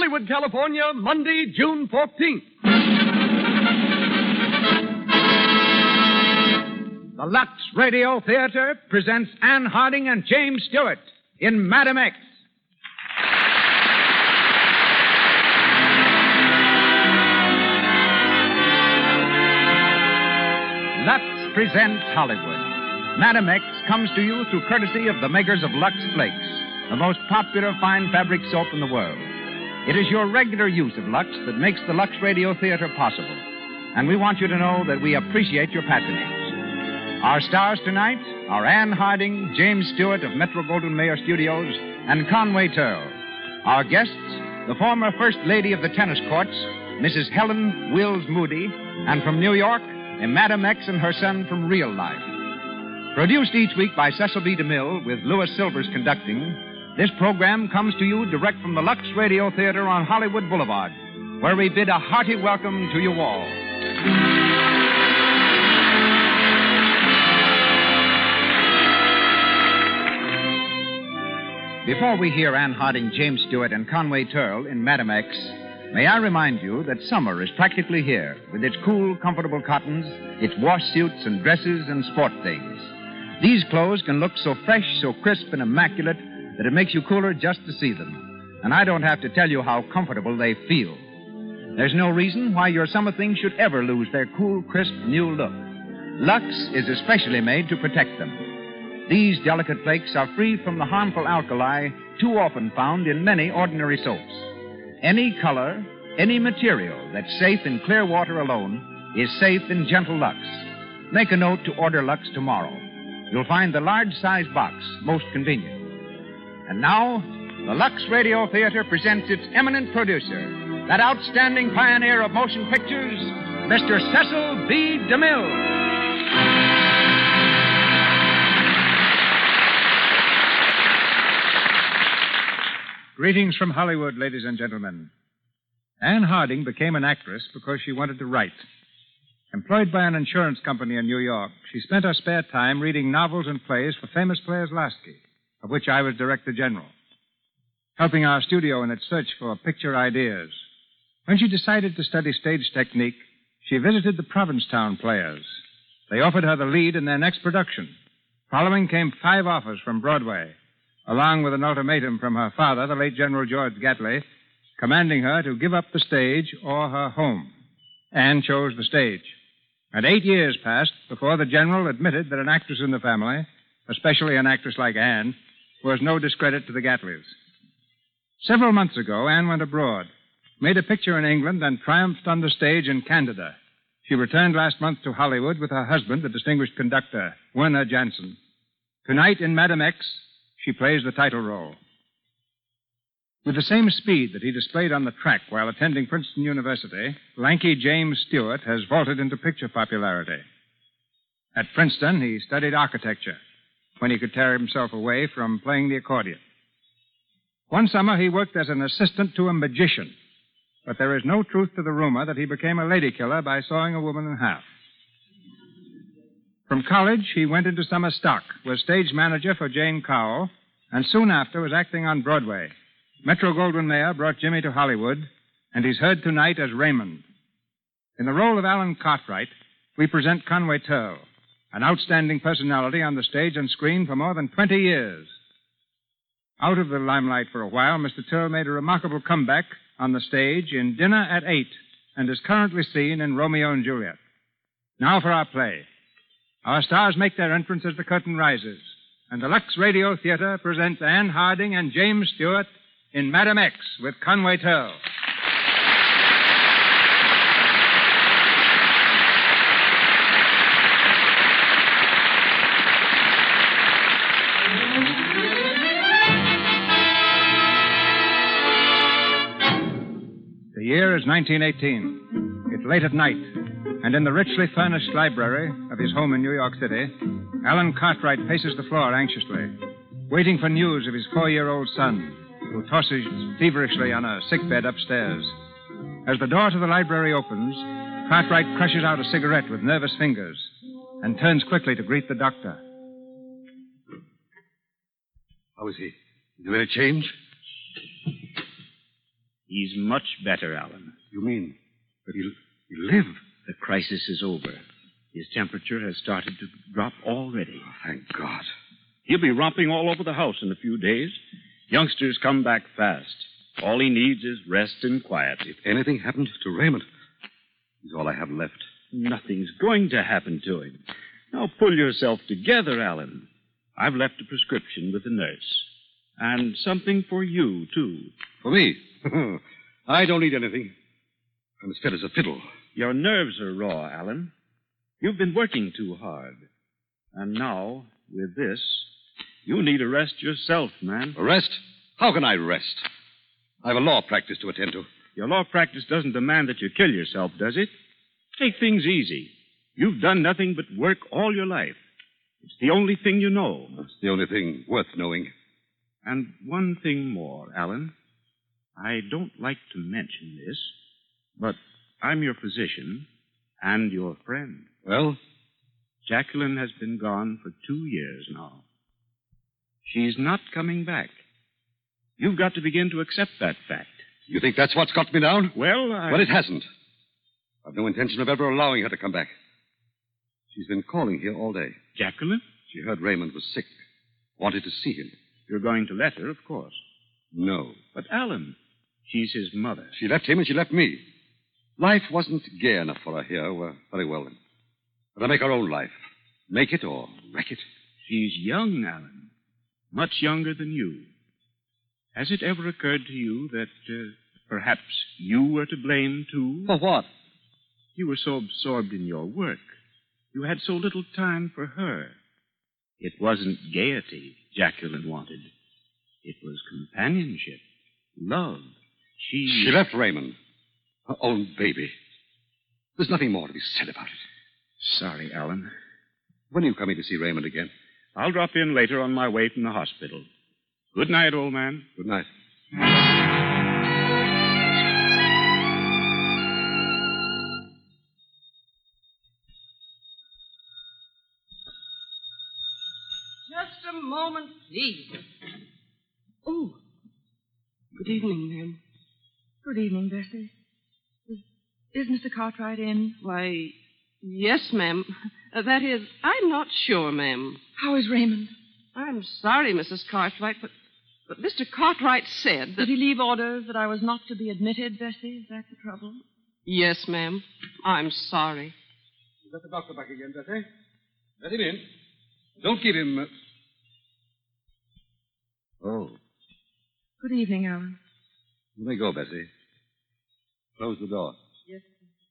Hollywood, California, Monday, June 14th. The Lux Radio Theater presents Anne Harding and James Stewart in Madam X. Lux presents Hollywood. Madam X comes to you through courtesy of the makers of Lux Flakes, the most popular fine fabric soap in the world. It is your regular use of Lux that makes the Lux Radio Theater possible. And we want you to know that we appreciate your patronage. Our stars tonight are Anne Harding, James Stewart of Metro-Goldwyn-Mayer Studios, and Conway Turl. Our guests, the former First Lady of the Tennis Courts, Mrs. Helen Wills Moody, and from New York, a Madam X and her son from Real Life. Produced each week by Cecil B. DeMille with Louis Silvers conducting, this program comes to you direct from the Lux Radio Theater on Hollywood Boulevard, where we bid a hearty welcome to you all. Before we hear Anne Harding, James Stewart, and Conway Turl in Madam X, may I remind you that summer is practically here, with its cool, comfortable cottons, its wash suits and dresses and sport things. These clothes can look so fresh, so crisp and immaculate that it makes you cooler just to see them. And I don't have to tell you how comfortable they feel. There's no reason why your summer things should ever lose their cool, crisp, new look. Lux is especially made to protect them. These delicate flakes are free from the harmful alkali too often found in many ordinary soaps. Any color, any material that's safe in clear water alone is safe in gentle Lux. Make a note to order Lux tomorrow. You'll find the large-size box most convenient. And now, the Lux Radio Theater presents its eminent producer, that outstanding pioneer of motion pictures, Mr. Cecil B. DeMille. Greetings from Hollywood, ladies and gentlemen. Anne Harding became an actress because she wanted to write. Employed by an insurance company in New York, she spent her spare time reading novels and plays for famous players Lasky, of which I was director general, helping our studio in its search for picture ideas. When she decided to study stage technique, she visited the Provincetown Players. They offered her the lead in their next production. Following came 5 offers from Broadway, along with an ultimatum from her father, the late General George Gatley, commanding her to give up the stage or her home. Anne chose the stage. And 8 years passed before the General admitted that an actress in the family, especially an actress like Anne, was no discredit to the Gatleys. Several months ago, Anne went abroad, made a picture in England, and triumphed on the stage in Canada. She returned last month to Hollywood with her husband, the distinguished conductor, Werner Jansen. Tonight in Madam X, she plays the title role. With the same speed that he displayed on the track while attending Princeton University, lanky James Stewart has vaulted into picture popularity. At Princeton, he studied architecture when he could tear himself away from playing the accordion. One summer, he worked as an assistant to a magician, but there is no truth to the rumor that he became a lady killer by sawing a woman in half. From college, he went into summer stock, was stage manager for Jane Cowell, and soon after was acting on Broadway. Metro-Goldwyn-Mayer brought Jimmy to Hollywood, and he's heard tonight as Raymond. In the role of Alan Cartwright, we present Conway Turl, an outstanding personality on the stage and screen for more than 20 years. Out of the limelight for a while, Mr. Turl made a remarkable comeback on the stage in Dinner at 8 and is currently seen in Romeo and Juliet. Now for our play. Our stars make their entrance as the curtain rises, and the Lux Radio Theater presents Anne Harding and James Stewart in Madam X with Conway Turl. The year is 1918. It's late at night, and in the richly furnished library of his home in New York City, Alan Cartwright paces the floor anxiously, waiting for news of his 4-year-old son, who tosses feverishly on a sickbed upstairs. As the door to the library opens, Cartwright crushes out a cigarette with nervous fingers and turns quickly to greet the doctor. How is he? Is there any change? He's much better, Alan. You mean that he'll live? The crisis is over. His temperature has started to drop already. Oh, thank God. He'll be romping all over the house in a few days. Youngsters come back fast. All he needs is rest and quiet. If anything happened to Raymond, he's all I have left. Nothing's going to happen to him. Now pull yourself together, Alan. I've left a prescription with the nurse. And something for you, too. For me? I don't need anything. I'm as fit as a fiddle. Your nerves are raw, Alan. You've been working too hard. And now, with this, you need a rest yourself, man. A rest? How can I rest? I have a law practice to attend to. Your law practice doesn't demand that you kill yourself, does it? Take things easy. You've done nothing but work all your life. It's the only thing you know. It's the only thing worth knowing. And one thing more, Alan. I don't like to mention this, but I'm your physician and your friend. Well? Jacqueline has been gone for 2 years now. She's not coming back. You've got to begin to accept that fact. You think that's what's got me down? Well, Well, it hasn't. I've no intention of ever allowing her to come back. She's been calling here all day. Jacqueline? She heard Raymond was sick. Wanted to see him. You're going to let her, of course. No. But Alan, she's his mother. She left him and she left me. Life wasn't gay enough for her here. Well, very well then. But I make her own life. Make it or wreck it. She's young, Alan. Much younger than you. Has it ever occurred to you that perhaps you were to blame, too? For what? You were so absorbed in your work. You had so little time for her. It wasn't gaiety Jacqueline wanted. It was companionship, love. She left Raymond. Her own baby. There's nothing more to be said about it. Sorry, Alan. When are you coming to see Raymond again? I'll drop in later on my way from the hospital. Good night, old man. Good night. Just a moment, please. Oh, good evening, ma'am. Good evening, Bessie. Is Mr. Cartwright in? Why, yes, ma'am. That is, I'm not sure, ma'am. How is Raymond? I'm sorry, Mrs. Cartwright, but Mr. Cartwright said that... Did he leave orders that I was not to be admitted, Bessie? Is that the trouble? Yes, ma'am. I'm sorry. You got the doctor back again, Bessie? Let him in. Don't give him... Oh. Good evening, Alan. You may go, Bessie. Close the door. Yes,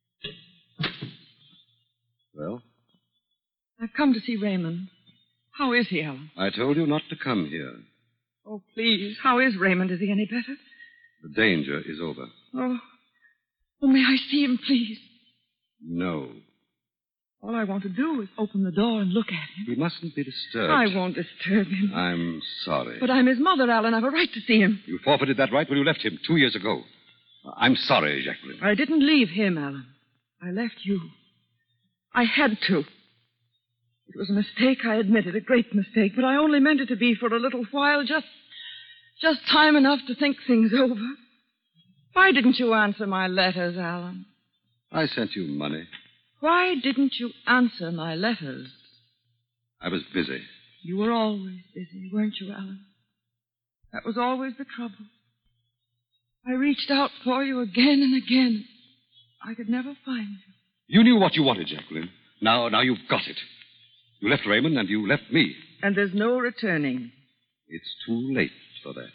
Well? I've come to see Raymond. How is he, Alan? I told you not to come here. Oh, please. How is Raymond? Is he any better? The danger is over. Oh, may I see him, please? No. All I want to do is open the door and look at him. He mustn't be disturbed. I won't disturb him. I'm sorry. But I'm his mother, Alan. I've a right to see him. You forfeited that right when you left him 2 years ago. I'm sorry, Jacqueline. I didn't leave him, Alan. I left you. I had to. It was a mistake, I admit it, a great mistake, but I only meant it to be for a little while, just time enough to think things over. Why didn't you answer my letters, Alan? I sent you money. Why didn't you answer my letters? I was busy. You were always busy, weren't you, Alan? That was always the trouble. I reached out for you again and again. I could never find you. You knew what you wanted, Jacqueline. Now you've got it. You left Raymond and you left me. And there's no returning. It's too late for that.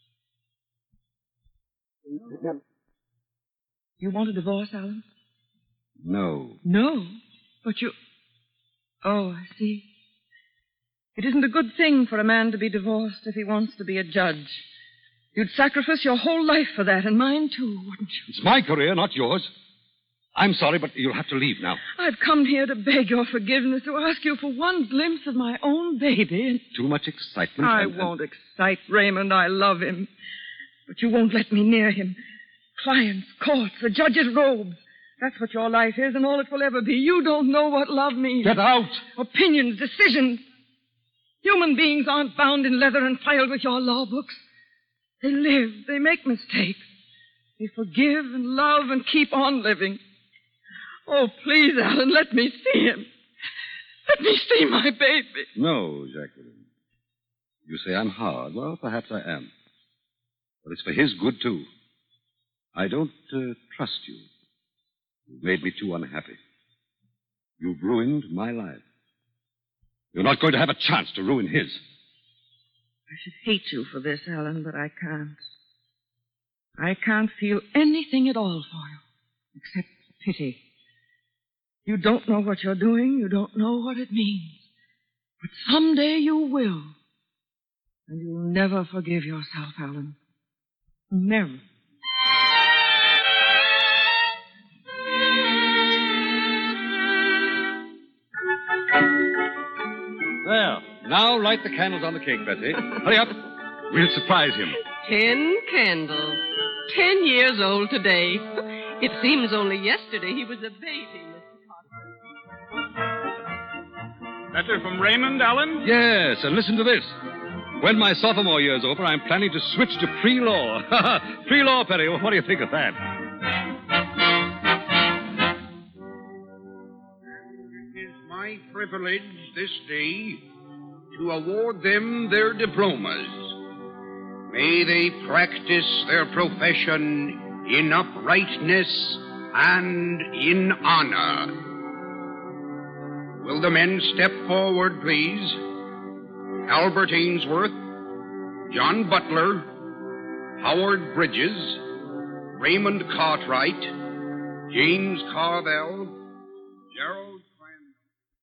You want a divorce, Alan? No. No? But you... Oh, I see. It isn't a good thing for a man to be divorced if he wants to be a judge. You'd sacrifice your whole life for that, and mine too, wouldn't you? It's my career, not yours. I'm sorry, but you'll have to leave now. I've come here to beg your forgiveness, to ask you for one glimpse of my own baby. And Too much excitement. I won't excite Raymond. I love him. But you won't let me near him. Clients, courts, a judge's robes. That's what your life is and all it will ever be. You don't know what love means. Get out! Opinions, decisions. Human beings aren't bound in leather and filed with your law books. They live. They make mistakes. me forgive and love and keep on living. Oh, please, Alan, let me see him. Let me see my baby. No, Jacqueline. You say I'm hard. Well, perhaps I am. But it's for his good, too. I don't trust you. You've made me too unhappy. You've ruined my life. You're not going to have a chance to ruin his. I should hate you for this, Alan, but I can't. I can't feel anything at all for you, except pity. You don't know what you're doing. You don't know what it means. But someday you will. And you'll never forgive yourself, Alan. Never. There. Now light the candles on the cake, Betsy. Hurry up. We'll surprise him. 10 candles. 10 years old today. It seems only yesterday he was a baby, Mr. Cartwright. Letter from Raymond, Alan? Yes, and listen to this. When my sophomore year's over, I'm planning to switch to pre-law. Pre-law, Perry. What do you think of that? It is my privilege this day to award them their diplomas. May they practice their profession in uprightness and in honor. Will the men step forward, please? Albert Ainsworth, John Butler, Howard Bridges, Raymond Cartwright, James Carvell, Gerald Crandall.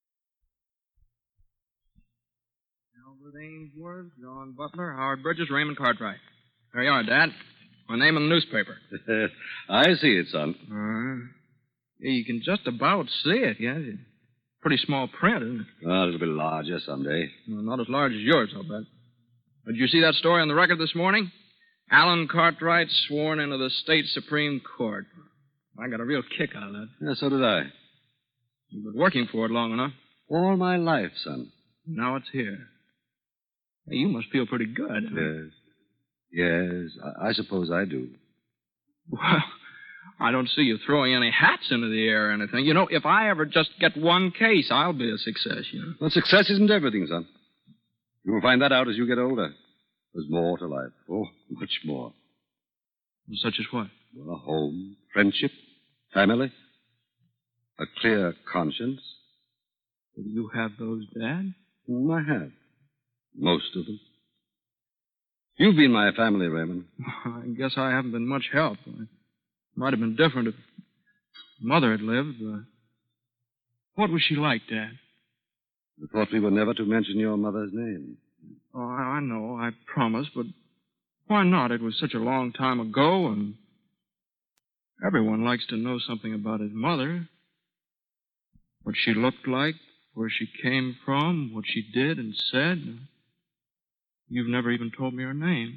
Albert Ainsworth, John Butler, Howard Bridges, Raymond Cartwright. There you are, Dad. My name in the newspaper. I see it, son. Yeah, you can just about see it, yes. It's pretty small print, isn't it? Well, it'll be larger someday. Well, not as large as yours, I'll bet. Did you see that story on the record this morning? Alan Cartwright sworn into the state Supreme Court. I got a real kick out of that. Yeah, so did I. You've been working for it long enough. All my life, son. Now it's here. Hey, you must feel pretty good. Yes. Yes, I suppose I do. Well, I don't see you throwing any hats into the air or anything. You know, if I ever just get one case, I'll be a success, you know. Well, success isn't everything, son. You will find that out as you get older. There's more to life. Oh, much more. Such as what? Well, a home, friendship, family, a clear conscience. Do you have those, Dad? I have. Most of them. You've been my family, Raymond. I guess I haven't been much help. It might have been different if Mother had lived. What was she like, Dad? I thought we were never to mention your mother's name. Oh, I know. I promised, but why not? It was such a long time ago, and everyone likes to know something about his mother. What she looked like, where she came from, what she did and said. You've never even told me her name.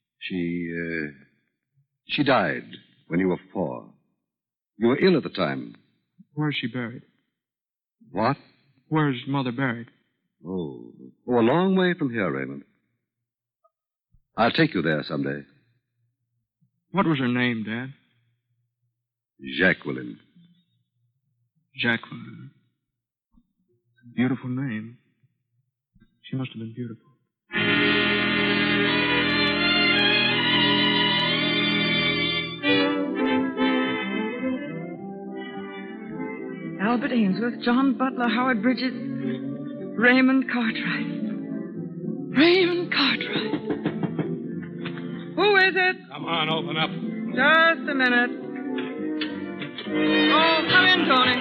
She died when you were 4. You were ill at the time. Where's she buried? What? Where's Mother buried? Oh, a long way from here, Raymond. I'll take you there someday. What was her name, Dad? Jacqueline. Jacqueline. Beautiful name. She must have been beautiful. Albert Ainsworth, John Butler, Howard Bridges, Raymond Cartwright. Raymond Cartwright. Who is it? Come on, open up. Just a minute. Oh, come in, Tony.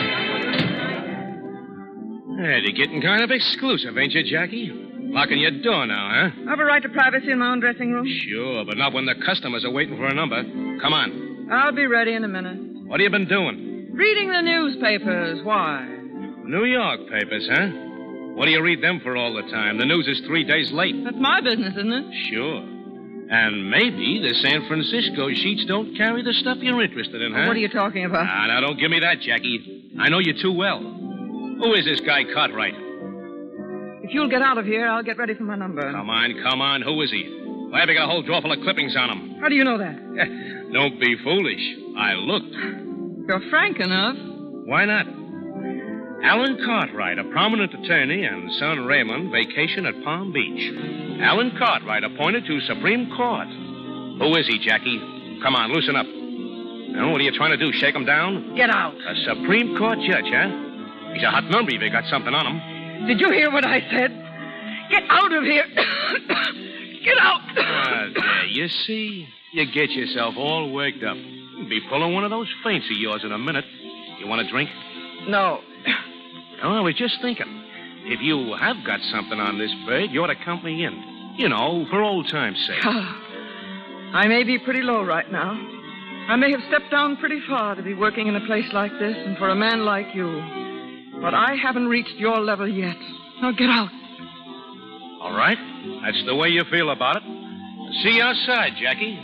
Hey, you're getting kind of exclusive, ain't you, Jackie? Locking your door now, huh? I have a right to privacy in my own dressing room. Sure, but not when the customers are waiting for a number. Come on. I'll be ready in a minute. What have you been doing? Reading the newspapers. Why? New York papers, huh? What do you read them for all the time? The news is 3 days late. That's my business, isn't it? Sure. And maybe the San Francisco sheets don't carry the stuff you're interested in, huh? What are you talking about? Now, don't give me that, Jackie. I know you too well. Who is this guy Cartwright? If you'll get out of here, I'll get ready for my number. Come on. Who is he? Why have you got a whole drawer full of clippings on him? How do you know that? Don't be foolish. I looked. You're frank enough. Why not? Alan Cartwright, a prominent attorney, and son Raymond vacation at Palm Beach. Alan Cartwright appointed to Supreme Court. Who is he, Jackie? Come on, loosen up. Now, what are you trying to do, shake him down? Get out. A Supreme Court judge, huh? He's a hot number if they got something on him. Did you hear what I said? Get out of here. Get out. There, you see? You get yourself all worked up. You'll be pulling one of those feints of yours in a minute. You want a drink? No. Oh, I was just thinking. If you have got something on this bird, you ought to count me in. You know, for old time's sake. I may be pretty low right now. I may have stepped down pretty far to be working in a place like this and for a man like you. But I haven't reached your level yet. Now get out. All right. That's the way you feel about it. See you outside, Jackie.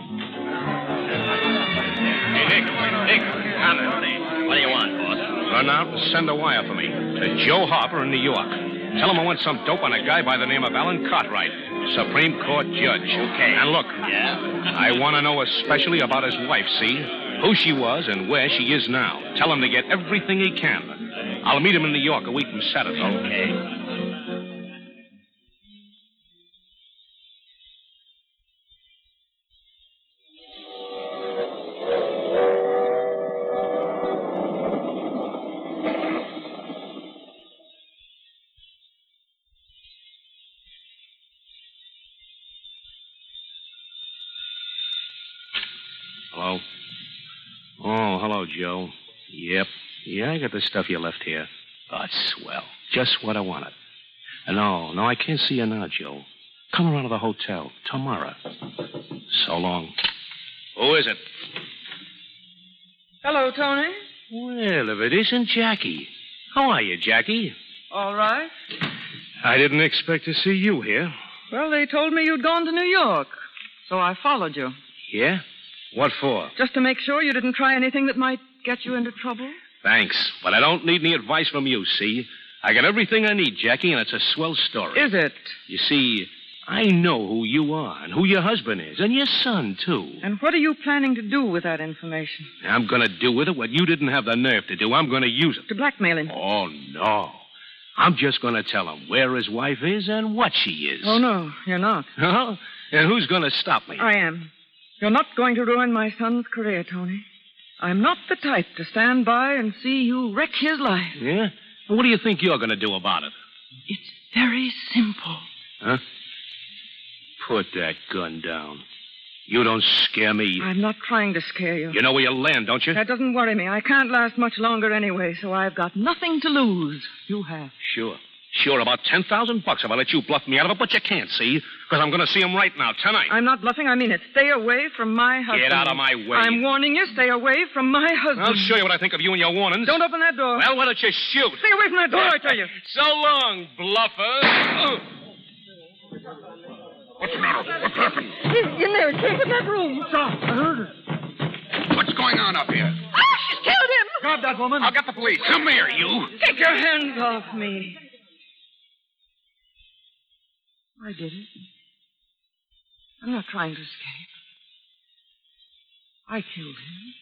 Hey, Dick. What do you want, boss? Run out and send a wire for me to Joe Harper in New York. Tell him I want some dope on a guy by the name of Alan Cartwright, Supreme Court judge. Okay. And look, Yeah? I want to know especially about his wife, see? Who she was and where she is now. Tell him to get everything he can. I'll meet him in New York a week from Saturday. Okay. Hello? Oh, hello, Joe. Yep. Yeah, I got the stuff you left here. Oh, it's swell. Just what I wanted. No, I can't see you now, Joe. Come around to the hotel tomorrow. So long. Who is it? Hello, Tony. Well, if it isn't Jackie. How are you, Jackie? All right. I didn't expect to see you here. Well, they told me you'd gone to New York, so I followed you. Yeah? What for? Just to make sure you didn't try anything that might get you into trouble. Thanks, but I don't need any advice from you, see? I got everything I need, Jackie, and it's a swell story. Is it? You see, I know who you are and who your husband is, and your son, too. And what are you planning to do with that information? I'm going to do with it what you didn't have the nerve to do. I'm going to use it. To blackmail him? Oh, no. I'm just going to tell him where his wife is and what she is. Oh, no, you're not. Huh? And who's going to stop me? I am. You're not going to ruin my son's career, Tony. I'm not the type to stand by and see you wreck his life. Yeah? Well, what do you think you're going to do about it? It's very simple. Huh? Put that gun down. You don't scare me. I'm not trying to scare you. You know where you'll land, don't you? That doesn't worry me. I can't last much longer anyway, so I've got nothing to lose. You have. Sure. Sure, about $10,000 if I let you bluff me out of it, but you can't, see? Because I'm going to see him right now, tonight. I'm not bluffing. I mean it. Stay away from my husband. Get out of my way. I'm warning you. Stay away from my husband. I'll show you what I think of you and your warnings. Don't open that door. Well, why don't you shoot? Stay away from that door, I tell you. So long, bluffer. What's the matter? What happened? He's in there. Take in that room. What's wrong? I heard her. What's going on up here? Oh, she's killed him. Grab that woman. I'll get the police. Come here, you. Take your hands off me. I did it. I'm not trying to escape. I killed him.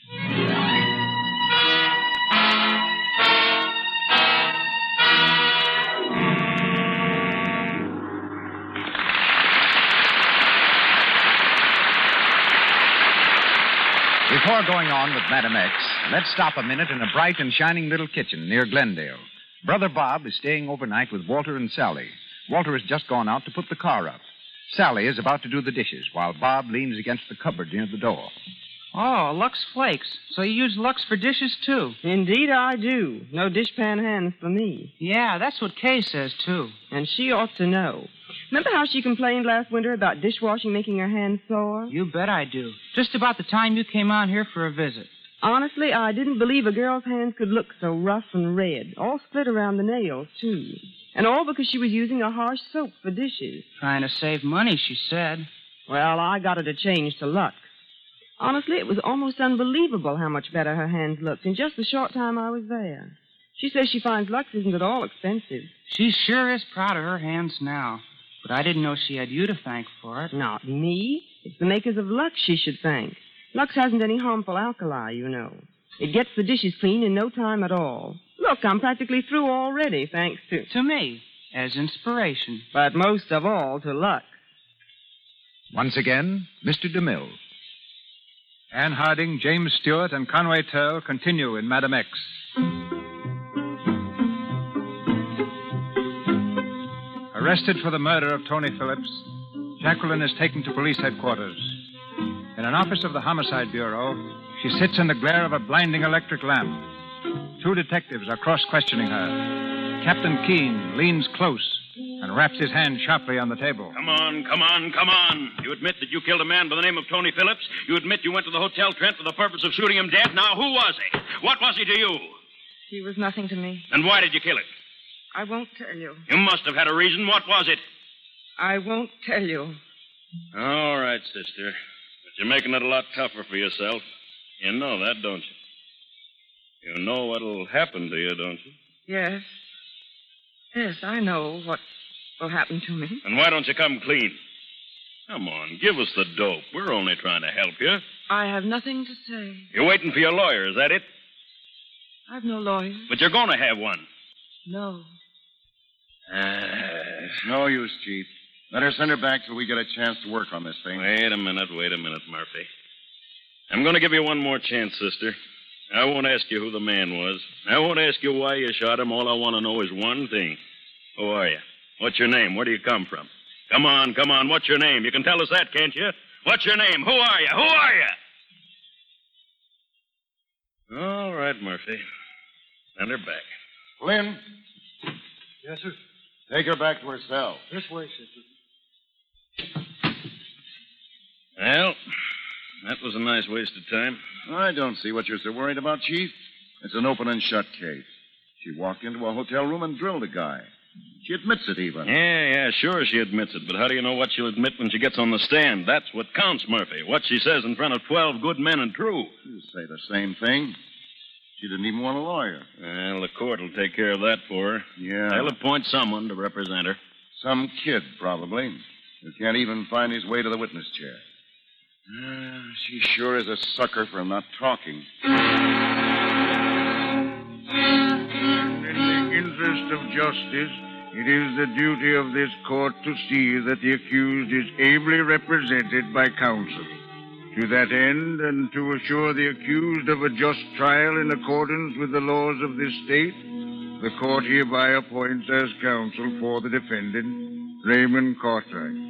Before going on with Madam X, let's stop a minute in a bright and shining little kitchen near Glendale. Brother Bob is staying overnight with Walter and Sally. Walter has just gone out to put the car up. Sally is about to do the dishes while Bob leans against the cupboard near the door. Oh, Lux Flakes. So you use Lux for dishes, too? Indeed, I do. No dishpan hands for me. Yeah, that's what Kay says, too. And she ought to know. Remember how she complained last winter about dishwashing making her hands sore? You bet I do. Just about the time you came out here for a visit. Honestly, I didn't believe a girl's hands could look so rough and red. All split around the nails, too. And all because she was using a harsh soap for dishes. Trying to save money, she said. Well, I got her to change to Lux. Honestly, it was almost unbelievable how much better her hands looked in just the short time I was there. She says she finds Lux isn't at all expensive. She sure is proud of her hands now. But I didn't know she had you to thank for it. Not me. It's the makers of Lux she should thank. Lux hasn't any harmful alkali, you know. It gets the dishes clean in no time at all. Look, I'm practically through already, thanks to... To me, as inspiration. But most of all, to Lux. Once again, Mr. DeMille. Anne Harding, James Stewart, and Conway Turl continue in Madam X. Arrested for the murder of Tony Phillips, Jacqueline is taken to police headquarters. In an office of the Homicide Bureau, she sits in the glare of a blinding electric lamp. Two detectives are cross-questioning her. Captain Keene leans close and raps his hand sharply on the table. Come on. You admit that you killed a man by the name of Tony Phillips? You admit you went to the Hotel Trent for the purpose of shooting him dead? Now, who was he? What was he to you? He was nothing to me. And why did you kill him? I won't tell you. You must have had a reason. What was it? I won't tell you. All right, sister. But you're making it a lot tougher for yourself. You know that, don't you? You know what'll happen to you, don't you? Yes. Yes, I know what will happen to me. And why don't you come clean? Come on, give us the dope. We're only trying to help you. I have nothing to say. You're waiting for your lawyer, is that it? I've no lawyer. But you're going to have one. No. No use, Chief. Let her send her back till we get a chance to work on this thing. Wait a minute, Murphy. I'm going to give you one more chance, sister. I won't ask you who the man was. I won't ask you why you shot him. All I want to know is one thing. Who are you? What's your name? Where do you come from? Come on. What's your name? You can tell us that, can't you? What's your name? Who are you? All right, Murphy. Send her back. Lynn, Yes, sir. take her back to her cell. This way, sister. Well, that was a nice waste of time. I don't see what you're so worried about, Chief. It's an open and shut case. She walked into a hotel room and drilled a guy. She admits it, even. Yeah, sure she admits it. But how do you know what she'll admit when she gets on the stand? That's what counts, Murphy. What she says in front of 12 good men and true. You say the same thing. She didn't even want a lawyer. Well, the court will take care of that for her. Yeah. They'll appoint someone to represent her. Some kid, probably, who can't even find his way to the witness chair. She sure is a sucker for not talking. In the interest of justice, it is the duty of this court to see that the accused is ably represented by counsel. To that end, and to assure the accused of a just trial in accordance with the laws of this state, the court hereby appoints as counsel for the defendant, Raymond Cartwright.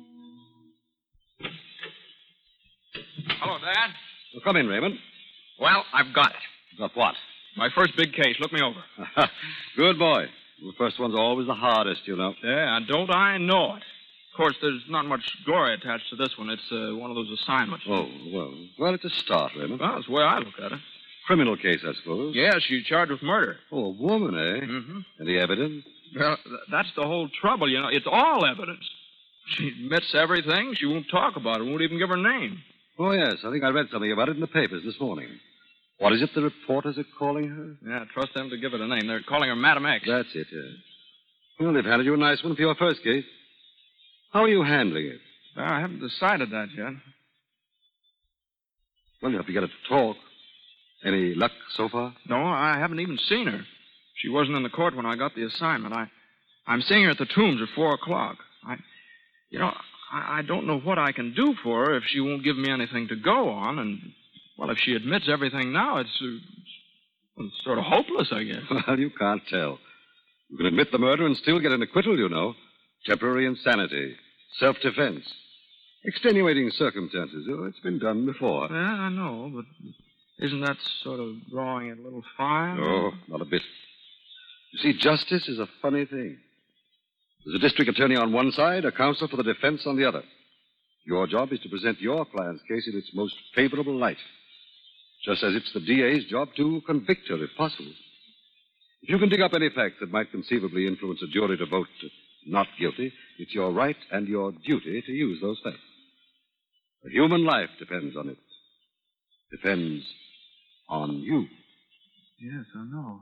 Hello, Dad. Well, come in, Raymond. Well, I've got it. Got what? My first big case. Look me over. Good boy. The first one's always the hardest, you know. Yeah, don't I know it? Of course, there's not much glory attached to this one. It's one of those assignments. Oh, well, it's a start, Raymond. Well, that's the way I look at it. Criminal case, I suppose. Yeah, she's charged with murder. Oh, a woman, eh? Mm-hmm. Any evidence? Well, that's the whole trouble, you know. It's all evidence. She admits everything. She won't talk about it. Won't even give her name. Oh, yes. I think I read something about it in the papers this morning. What is it the reporters are calling her? Yeah, trust them to give it a name. They're calling her Madam X. That's it, yes. Well, they've handed you a nice one for your first case. How are you handling it? Well, I haven't decided that yet. Well, you have to get her to talk. Any luck so far? No, I haven't even seen her. She wasn't in the court when I got the assignment. I'm seeing her at the Tombs at 4 o'clock. I don't know what I can do for her if she won't give me anything to go on. And, well, if she admits everything now, it's sort of hopeless, I guess. Well, you can't tell. You can admit the murder and still get an acquittal, you know. Temporary insanity. Self-defense. Extenuating circumstances. Oh, it's been done before. Yeah, I know, but isn't that sort of drawing it a little far? Oh, not a bit. You see, justice is a funny thing. There's a district attorney on one side, a counsel for the defense on the other. Your job is to present your client's case in its most favorable light. Just as it's the DA's job to convict her, if possible. If you can dig up any facts that might conceivably influence a jury to vote not guilty, it's your right and your duty to use those facts. A human life depends on it. Depends on you. Yes, I know.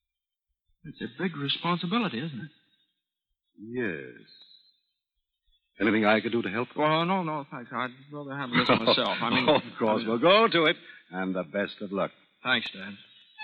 It's a big responsibility, isn't it? Yes. Anything I could do to help? Well, no, thanks. I'd rather have this myself. I mean... Of course. Well, go to it. And the best of luck. Thanks, Dad.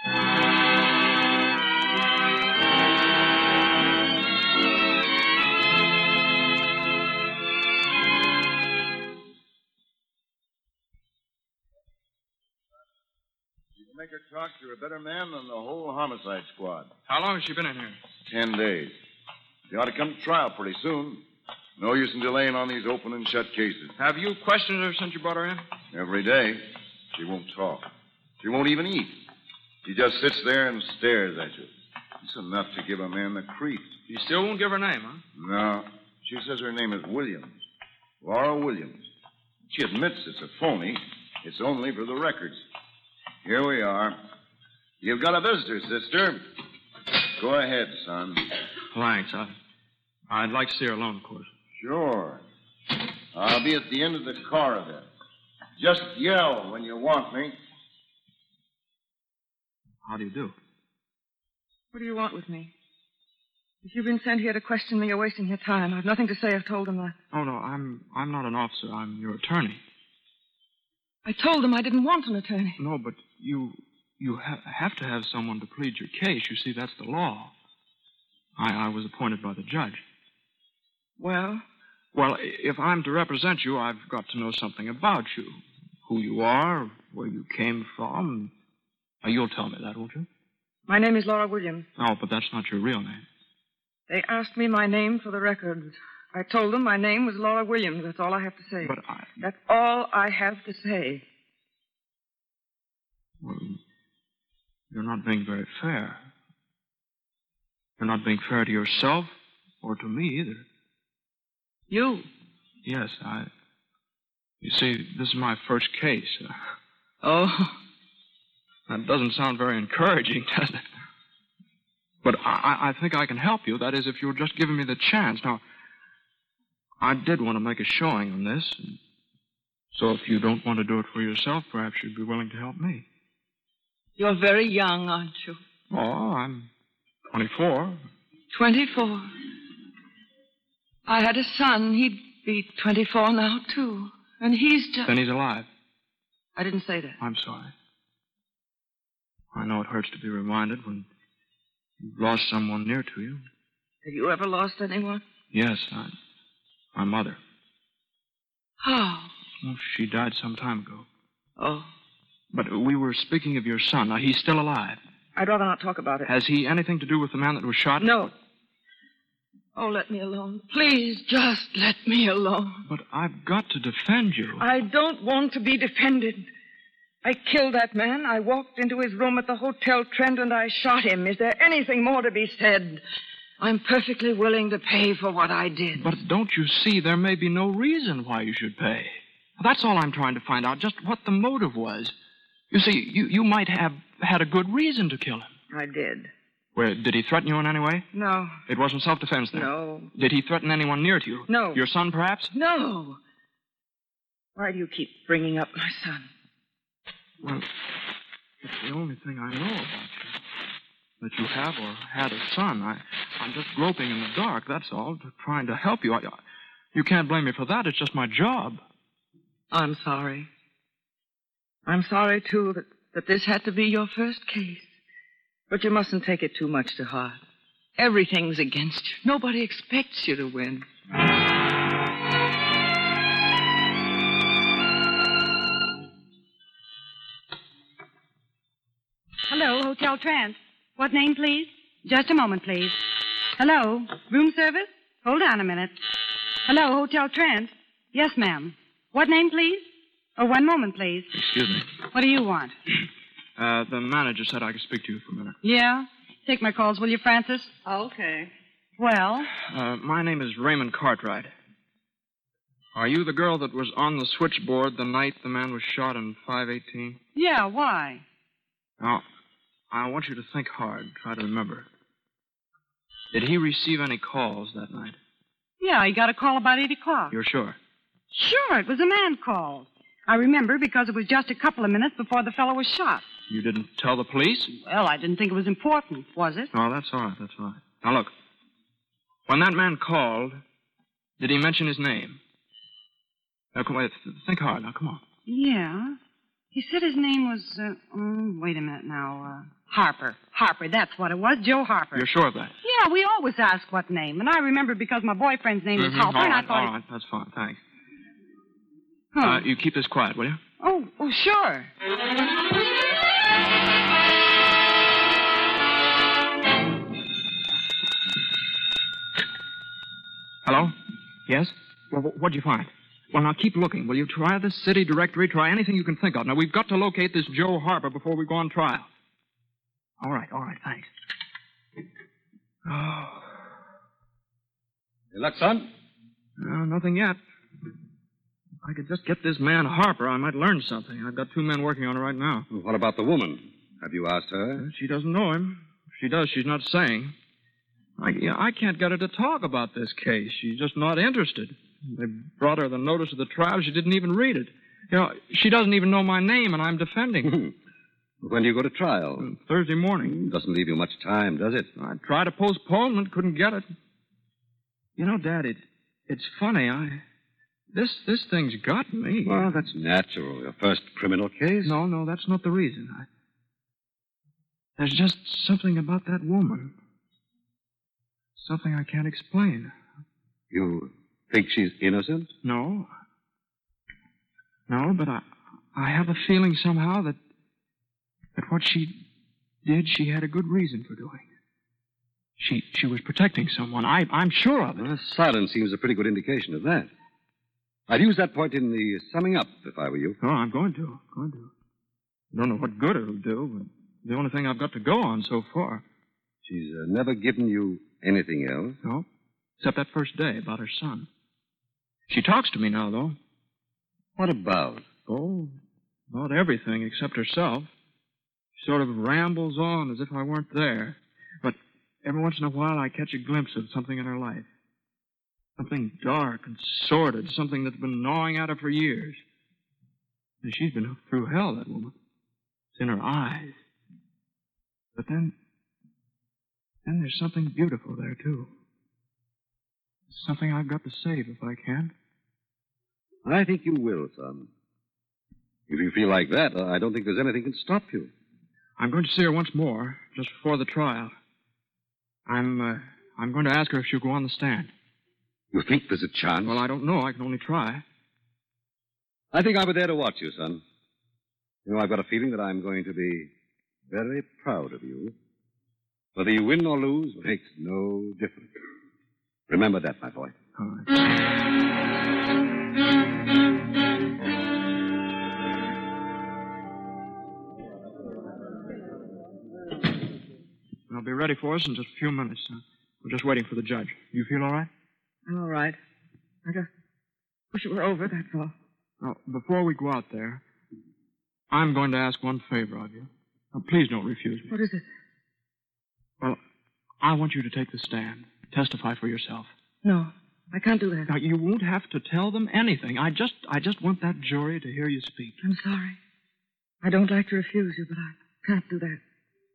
You make her talk, you're a better man than the whole homicide squad. How long has she been in here? 10 days. She ought to come to trial pretty soon. No use in delaying on these open and shut cases. Have you questioned her since you brought her in? Every day, she won't talk. She won't even eat. She just sits there and stares at you. It's enough to give a man the creeps. You still won't give her name, huh? No. She says her name is Williams. Laura Williams. She admits it's a phony. It's only for the records. Here we are. You've got a visitor, sister. Go ahead, son. Thanks. I'd like to see her alone, of course. Sure. I'll be at the end of the corridor. Just yell when you want me. How do you do? What do you want with me? If you've been sent here to question me, you're wasting your time. I've nothing to say. I've told them that. Oh, no, I'm not an officer. I'm your attorney. I told them I didn't want an attorney. No, but you have to have someone to plead your case. You see, that's the law. I was appointed by the judge. Well? Well, if I'm to represent you, I've got to know something about you. Who you are, where you came from. You'll tell me that, won't you? My name is Laura Williams. Oh, but that's not your real name. They asked me my name for the records. I told them my name was Laura Williams. That's all I have to say. But That's all I have to say. Well, you're not being very fair. You're not being fair to yourself or to me either. You? Yes, You see, this is my first case. Oh. That doesn't sound very encouraging, does it? But I think I can help you. That is, if you'll just give me the chance. Now, I did want to make a showing on this. So if you don't want to do it for yourself, perhaps you'd be willing to help me. You're very young, aren't you? Oh, I'm 24. 24? I had a son. He'd be 24 now, too. And he's just... Then he's alive. I didn't say that. I'm sorry. I know it hurts to be reminded when you've lost someone near to you. Have you ever lost anyone? Yes, my mother. How? Well, she died some time ago. Oh. But we were speaking of your son. He's still alive. I'd rather not talk about it. Has he anything to do with the man that was shot? No. Oh, let me alone. Please, just let me alone. But I've got to defend you. I don't want to be defended. I killed that man. I walked into his room at the Hotel Trent and I shot him. Is there anything more to be said? I'm perfectly willing to pay for what I did. But don't you see, there may be no reason why you should pay. That's all I'm trying to find out, just what the motive was. You see, you might have had a good reason to kill him. I did. Well, did he threaten you in any way? No. It wasn't self-defense then? No. Did he threaten anyone near to you? No. Your son, perhaps? No. Why do you keep bringing up my son? Well, it's the only thing I know about you. That you have or had a son. I'm just groping in the dark, that's all, trying to help you. You can't blame me for that. It's just my job. I'm sorry. I'm sorry, too, that this had to be your first case. But you mustn't take it too much to heart. Everything's against you. Nobody expects you to win. Hello, Hotel Trent. What name, please? Just a moment, please. Hello, room service? Hold on a minute. Hello, Hotel Trent. Yes, ma'am. What name, please? Oh, one moment, please. Excuse me. What do you want? The manager said I could speak to you for a minute. Yeah? Take my calls, will you, Francis? Okay. Well? My name is Raymond Cartwright. Are you the girl that was on the switchboard the night the man was shot in 518? Yeah, why? Now, I want you to think hard. Try to remember. Did he receive any calls that night? Yeah, he got a call about 8 o'clock. You're sure? Sure, it was a man called. I remember because it was just a couple of minutes before the fellow was shot. You didn't tell the police? Well, I didn't think it was important, was it? Oh, that's all right, that's all right. Now, look. When that man called, Did he mention his name? Now, come on, think hard. Now, come on. Yeah. He said his name was, wait a minute now, Harper. Harper, that's what it was, Joe Harper. You're sure of that? Yeah, we always ask what name. And I remember because my boyfriend's name is Harper, and I thought... All right, that's fine, thanks. Huh. You keep this quiet, will you? Oh, sure. Hello? Yes? Well, what'd you find? Well, now keep looking. Will you try the city directory? Try anything you can think of. Now, we've got to locate this Joe Harper before we go on trial. All right, thanks. Oh. Any luck, son? No, nothing yet. If I could just get this man Harper, I might learn something. I've got 2 men working on it right now. Well, what about the woman? Have you asked her? She doesn't know him. If she does, she's not saying. I can't get her to talk about this case. She's just not interested. They brought her the notice of the trial. She didn't even read it. She doesn't even know my name, and I'm defending her. When do you go to trial? Thursday morning. Doesn't leave you much time, does it? I tried a postponement, couldn't get it. Dad, it's funny. This thing's got me. Well, that's natural. Your first criminal case? No, that's not the reason. There's just something about that woman. Something I can't explain. You think she's innocent? No, but I have a feeling somehow that what she did, she had a good reason for doing. She was protecting someone. I'm sure of it. Well, silence seems a pretty good indication of that. I'd use that point in the summing up if I were you. Oh, I'm going to. Don't know what good it'll do, but the only thing I've got to go on so far. She's never given you anything else? No, except that first day about her son. She talks to me now, though. What about? Oh, about everything except herself. She sort of rambles on as if I weren't there. But every once in a while I catch a glimpse of something in her life. Something dark and sordid, something that's been gnawing at her for years. And she's been through hell, that woman. It's in her eyes. But then there's something beautiful there, too. Something I've got to save if I can. I think you will, son. If you feel like that, I don't think there's anything can stop you. I'm going to see her once more, just before the trial. I'm going to ask her if she'll go on the stand. You think there's a chance? Well, I don't know. I can only try. I think I'll be there to watch you, son. I've got a feeling that I'm going to be very proud of you. Whether you win or lose makes no difference. Remember that, my boy. All right. I'll be ready for us in just a few minutes. We're just waiting for the judge. You feel all right? I'm all right. I just wish it were over, that's all. Now, before we go out there, I'm going to ask one favor of you. Now, please don't refuse me. What is it? Well, I want you to take the stand. Testify for yourself. No, I can't do that. Now, you won't have to tell them anything. I just want that jury to hear you speak. I'm sorry. I don't like to refuse you, but I can't do that.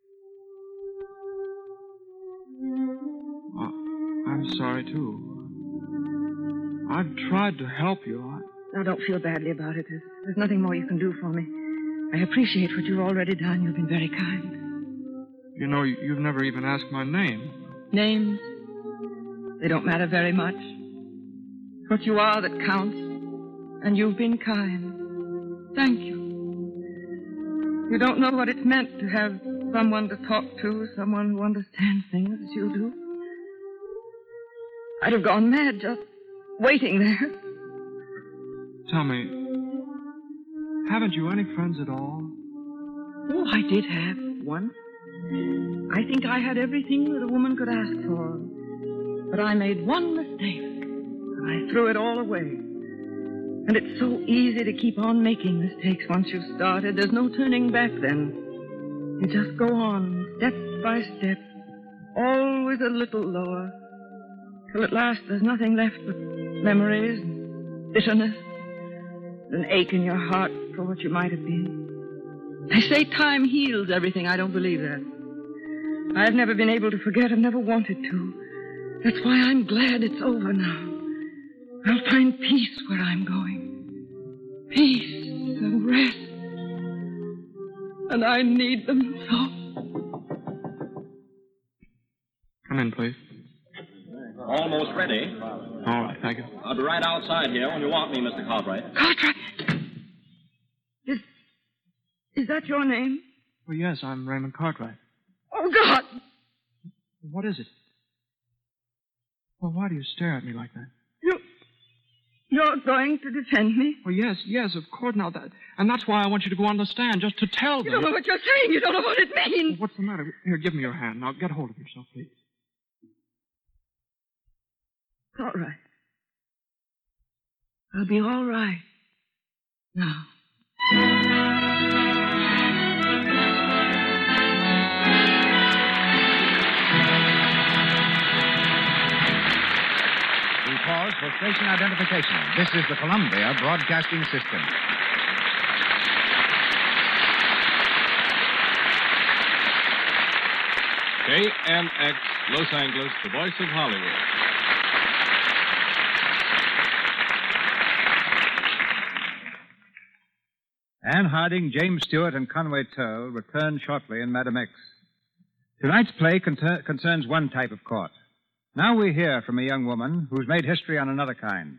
I'm sorry, too. I've tried to help you. Now, don't feel badly about it. There's nothing more you can do for me. I appreciate what you've already done. You've been very kind. You've never even asked my name. Names? They don't matter very much. It's what you are that counts. And you've been kind. Thank you. You don't know what it's meant to have someone to talk to, someone who understands things as you do. I'd have gone mad just waiting there. Tell me, haven't you any friends at all? Oh, I did have once. I think I had everything that a woman could ask for. But I made one mistake, and I threw it all away. And it's so easy to keep on making mistakes once you've started. There's no turning back then. You just go on, step by step, always a little lower, till at last there's nothing left but memories and bitterness, an ache in your heart for what you might have been. They say time heals everything. I don't believe that. I've never been able to forget. I've never wanted to. That's why I'm glad it's over now. I'll find peace where I'm going. Peace and rest. And I need them so. Come in, please. Almost ready. All right, thank you. I'll be right outside here when you want me, Mr. Cartwright. Cartwright! Is that your name? Well, yes, I'm Raymond Cartwright. Oh, God! What is it? Well, why do you stare at me like that? You're going to defend me? Well, yes, of course. Now, that's why I want you to go on the stand, just to tell them. You don't know what you're saying. You don't know what it means. Well, what's the matter? Here, give me your hand. Now, get hold of yourself, please. All right. I'll be all right. Now. We pause for station identification. This is the Columbia Broadcasting System. KNX, Los Angeles, the voice of Hollywood. Anne Harding, James Stewart, and Conway Turl return shortly in Madam X. Tonight's play concerns one type of court. Now we hear from a young woman who's made history on another kind.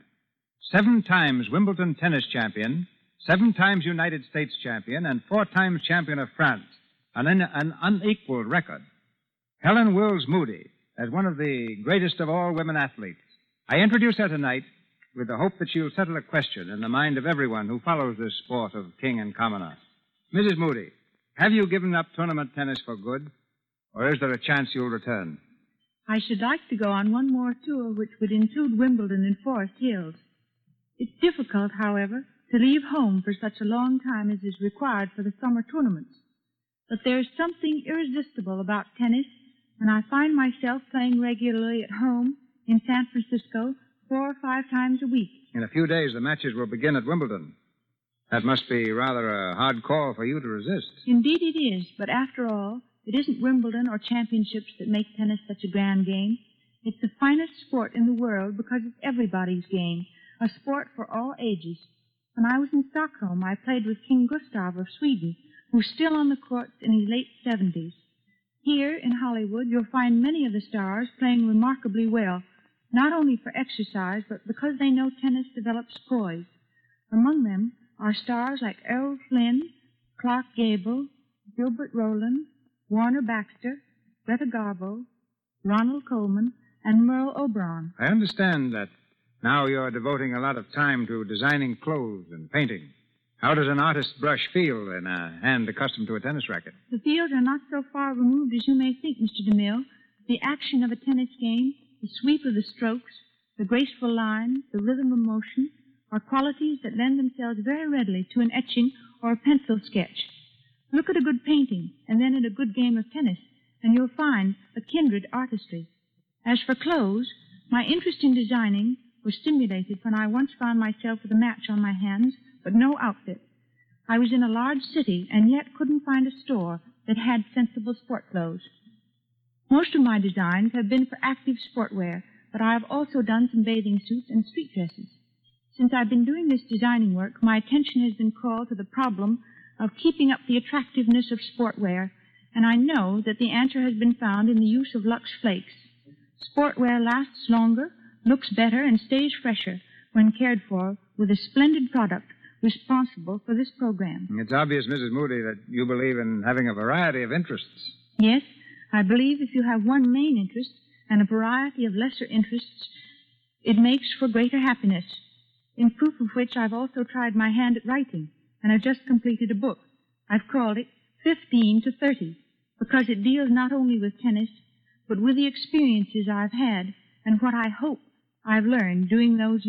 7 times Wimbledon tennis champion, 7 times United States champion, and 4 times champion of France. An unequaled record. Helen Wills Moody, as one of the greatest of all women athletes. I introduce her tonight with the hope that she'll settle a question in the mind of everyone who follows this sport of king and commoner. Mrs. Moody, have you given up tournament tennis for good, or is there a chance you'll return? I should like to go on one more tour, which would include Wimbledon and Forest Hills. It's difficult, however, to leave home for such a long time as is required for the summer tournaments. But there's something irresistible about tennis, and I find myself playing regularly at home in San Francisco 4 or 5 times a week. In a few days, the matches will begin at Wimbledon. That must be rather a hard call for you to resist. Indeed it is, but after all, it isn't Wimbledon or championships that make tennis such a grand game. It's the finest sport in the world because it's everybody's game, a sport for all ages. When I was in Stockholm, I played with King Gustav of Sweden, who's still on the courts in his late 70s. Here in Hollywood, you'll find many of the stars playing remarkably well, not only for exercise, but because they know tennis develops poise. Among them are stars like Errol Flynn, Clark Gable, Gilbert Rowland, Warner Baxter, Greta Garbo, Ronald Coleman, and Merle Oberon. I understand that now you're devoting a lot of time to designing clothes and painting. How does an artist's brush feel in a hand accustomed to a tennis racket? The fields are not so far removed as you may think, Mr. DeMille. The action of a tennis game, the sweep of the strokes, the graceful lines, the rhythm of motion, are qualities that lend themselves very readily to an etching or a pencil sketch. Look at a good painting, and then at a good game of tennis, and you'll find a kindred artistry. As for clothes, my interest in designing was stimulated when I once found myself with a match on my hands, but no outfit. I was in a large city, and yet couldn't find a store that had sensible sport clothes. Most of my designs have been for active sportwear, but I have also done some bathing suits and street dresses. Since I've been doing this designing work, my attention has been called to the problem of keeping up the attractiveness of sportwear, and I know that the answer has been found in the use of Lux Flakes. Sportwear lasts longer, looks better, and stays fresher when cared for with a splendid product responsible for this program. It's obvious, Mrs. Moody, that you believe in having a variety of interests. Yes, I believe if you have one main interest and a variety of lesser interests, it makes for greater happiness. In proof of which, I've also tried my hand at writing, and I've just completed a book. I've called it 15 to 30, because it deals not only with tennis, but with the experiences I've had and what I hope I've learned during those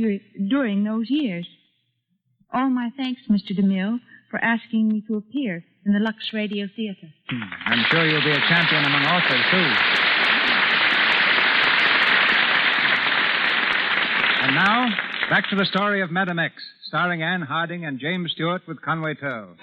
years. All my thanks, Mr. DeMille, for asking me to appear in the Lux Radio Theater. I'm sure you'll be a champion among authors, too. And now, back to the story of Madam X, starring Anne Harding and James Stewart with Conway Turl.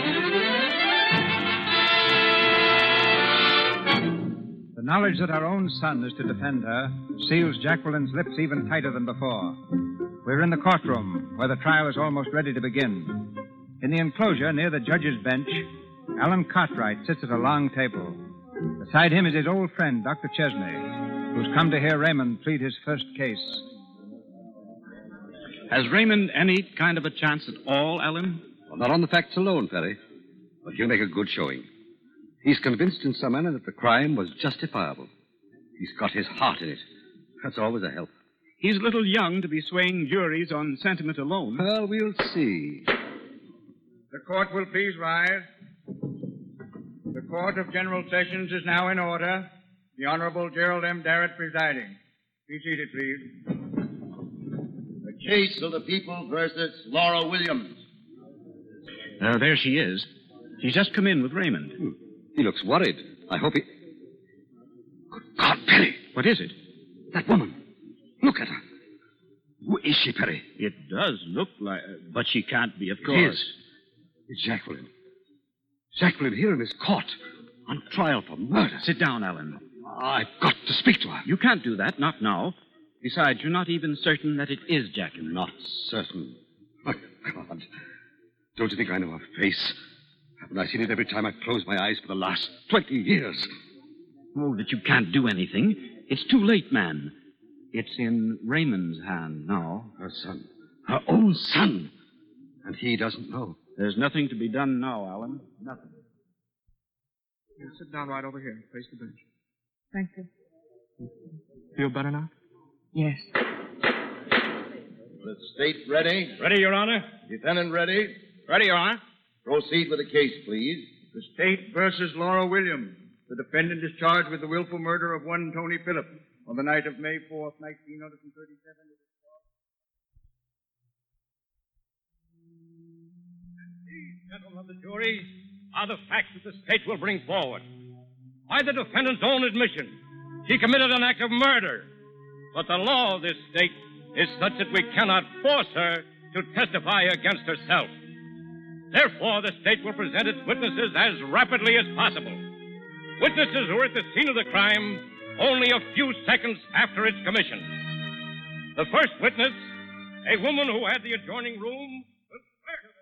The knowledge that her own son is to defend her seals Jacqueline's lips even tighter than before. We're in the courtroom, where the trial is almost ready to begin. In the enclosure near the judge's bench, Alan Cartwright sits at a long table. Beside him is his old friend, Dr. Chesney, who's come to hear Raymond plead his first case. Has Raymond any kind of a chance at all, Alan? Well, not on the facts alone, Ferry. But he'll make a good showing. He's convinced in some manner that the crime was justifiable. He's got his heart in it. That's always a help. He's a little young to be swaying juries on sentiment alone. Well, we'll see. The court will please rise. The Court of General Sessions is now in order. The Honorable Gerald M. Darrett presiding. Be seated, please. The case of the people versus Laura Williams. There she is. She's just come in with Raymond. He looks worried. I hope he... Good God, Perry! What is it? That woman. Look at her. Who is she, Perry? It does look like... but she can't be, of It course. is. It's Jacqueline. Jacqueline here in this court. On trial for murder. Sit down, Alan. I've got to speak to her. You can't do that, not now. Besides, you're not even certain that it is Jacqueline. Not certain. My God. Don't you think I know her face? Haven't I seen it every time I close my eyes for the last 20 years? Oh, that you can't do anything. It's too late, man. It's in Raymond's hand now. Her son. Her own son. And he doesn't know. There's nothing to be done now, Alan. Nothing. Here, sit down right over here and face the bench. Thank you. Feel better now? Yes. The state ready? Ready, Your Honor? Defendant ready? Ready, Your Honor. Proceed with the case, please. The state versus Laura Williams. The defendant is charged with the willful murder of one Tony Phillips on the night of May 4th, 1937. These, gentlemen of the jury, are the facts that the state will bring forward. By the defendant's own admission, she committed an act of murder. But the law of this state is such that we cannot force her to testify against herself. Therefore, the state will present its witnesses as rapidly as possible. Witnesses who were at the scene of the crime only a few seconds after its commission. The first witness, a woman who had the adjoining room, will swear to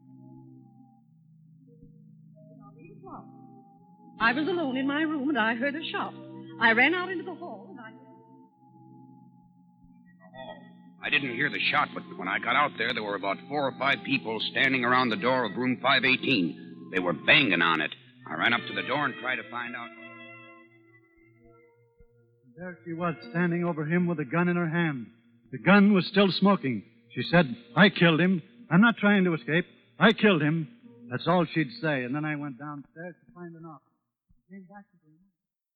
this. I was alone in my room and I heard a shot. I ran out into the hall and I didn't hear the shot, but when I got out there were about 4 or 5 people standing around the door of room 518. They were banging on it. I ran up to the door and tried to find out. There she was, standing over him with a gun in her hand. The gun was still smoking. She said, "I killed him. I'm not trying to escape. I killed him." That's all she'd say. And then I went downstairs to find an officer. I came back to the room.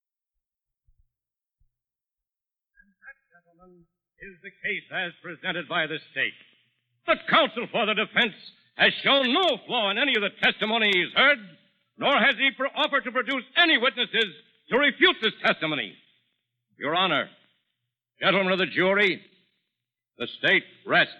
And that, gentlemen, is the case as presented by the state. The counsel for the defense has shown no flaw in any of the testimony he's heard, nor has he offered to produce any witnesses to refute this testimony. Your Honor, gentlemen of the jury, the state rests.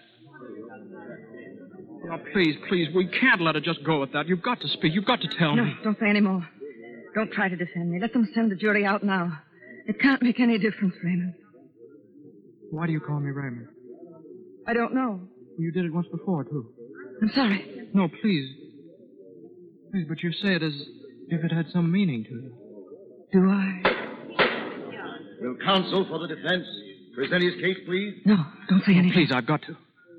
Now, please, we can't let it just go at that. You've got to speak. You've got to tell No, me. don't say any more. Don't try to defend me. Let them send the jury out now. It can't make any difference, Raymond. Why do you call me Raymond? I don't know. You did it once before, too. I'm sorry. No, please. Please, but you say it as if it had some meaning to you. Do I? Will counsel for the defense present his case, please? No, don't say anything. Please, I've got to.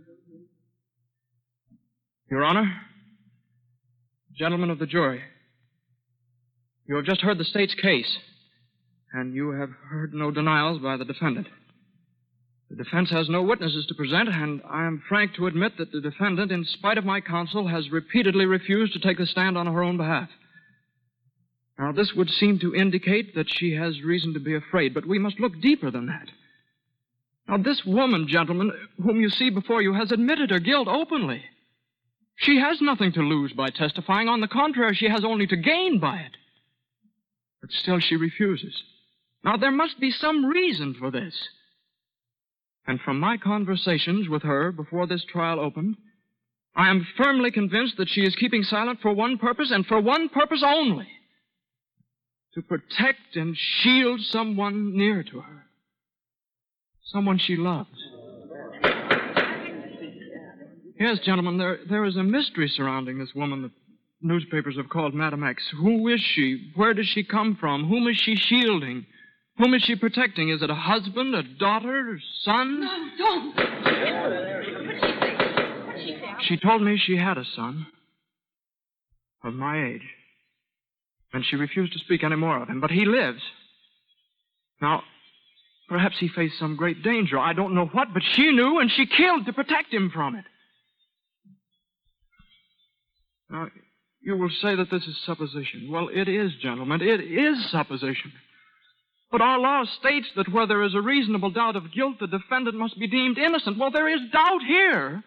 Your Honor, gentlemen of the jury, you have just heard the state's case, and you have heard no denials by the defendant. The defense has no witnesses to present, and I am frank to admit that the defendant, in spite of my counsel, has repeatedly refused to take the stand on her own behalf. Now, this would seem to indicate that she has reason to be afraid, but we must look deeper than that. Now, this woman, gentlemen, whom you see before you, has admitted her guilt openly. She has nothing to lose by testifying. On the contrary, she has only to gain by it. But still she refuses. Now, there must be some reason for this. And from my conversations with her before this trial opened, I am firmly convinced that she is keeping silent for one purpose, and for one purpose only. To protect and shield someone near to her. Someone she loves. Yes, gentlemen, there is a mystery surrounding this woman that newspapers have called Madam X. Who is she? Where does she come from? Whom is she shielding? Whom is she protecting? Is it a husband, a daughter, a son? No, don't. She told me she had a son of my age. And she refused to speak any more of him, but he lives. Now, perhaps he faced some great danger. I don't know what, but she knew, and she killed to protect him from it. Now, you will say that this is supposition. Well, it is, gentlemen. It is supposition. But our law states that where there is a reasonable doubt of guilt, the defendant must be deemed innocent. Well, there is doubt here.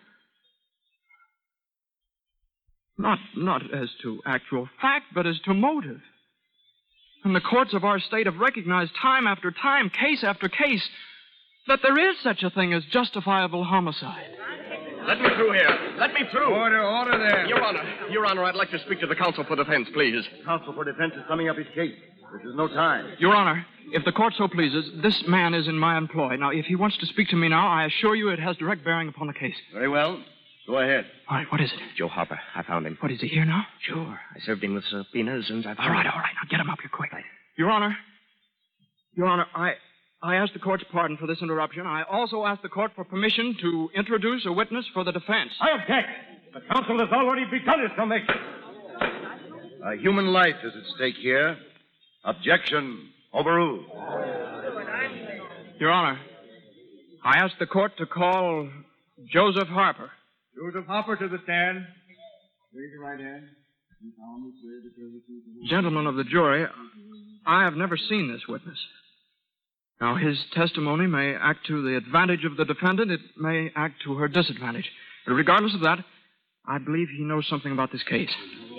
Not as to actual fact, but as to motive. And the courts of our state have recognized time after time, case after case, that there is such a thing as justifiable homicide. Let me through here. Let me through. Order there. Your Honor, I'd like to speak to the counsel for defense, please. Counsel for defense is summing up his case. There's no time. Your Honor, if the court so pleases, this man is in my employ. Now, if he wants to speak to me now, I assure you it has direct bearing upon the case. Very well. Go ahead. All right, what is it? Joe Hopper. I found him. What, is he here now? Sure. I served him with subpoenas and I found All right. Now get him up here quick. Your Honor, I ask the court's pardon for this interruption. I also ask the court for permission to introduce a witness for the defense. I object. The counsel has already begun his summation. A human life is at stake here. Objection overruled. Your Honor, I ask the court to call Joseph Harper. Joseph Harper to the stand. Raise your right hand. Gentlemen of the jury, I have never seen this witness. Now, his testimony may act to the advantage of the defendant. It may act to her disadvantage. But regardless of that, I believe he knows something about this case.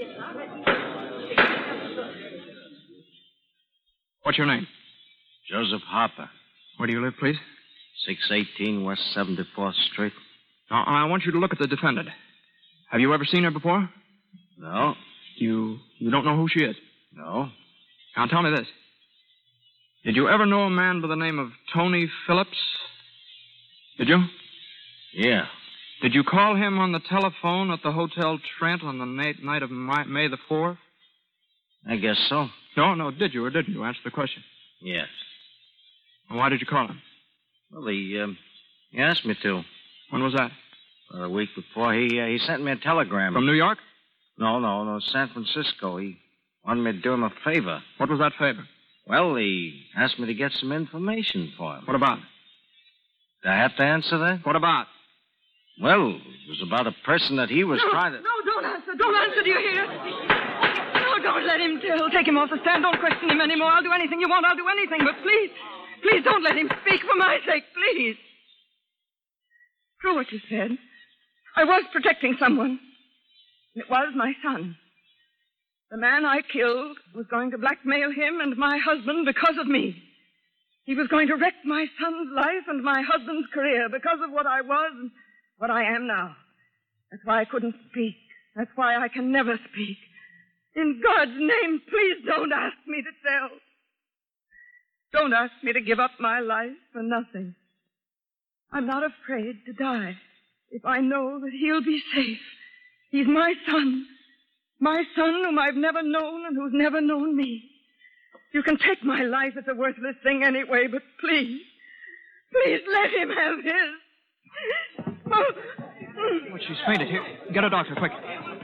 What's your name? Joseph Harper. Where do you live, please? 618 West 74th Street. Now, I want you to look at the defendant. Have you ever seen her before? No. You don't know who she is? No. Now, tell me this. Did you ever know a man by the name of Tony Phillips? Did you? Yeah. Did you call him on the telephone at the Hotel Trent on the night of May the 4th? I guess so. No, did you or didn't you? Answer the question. Yes. Well, why did you call him? Well, he asked me to. When was that? A week before. He sent me a telegram. From New York? No, San Francisco. He wanted me to do him a favor. What was that favor? Well, he asked me to get some information for him. What about? Do I have to answer that? What about? Well, it was about a person that he was trying to... No, don't answer. Don't answer, do you hear? No, don't let him tell. Take him off the stand. Don't question him anymore. I'll do anything you want. I'll do anything. But please don't let him speak for my sake. Please. True what you said. I was protecting someone. It was my son. The man I killed was going to blackmail him and my husband because of me. He was going to wreck my son's life and my husband's career because of what I was and what I am now. That's why I couldn't speak. That's why I can never speak. In God's name, please don't ask me to tell. Don't ask me to give up my life for nothing. I'm not afraid to die if I know that he'll be safe. He's my son. My son whom I've never known and who's never known me. You can take my life. It's a worthless thing anyway, but please let him have his. Oh, she's fainted. Here, get a doctor, quick.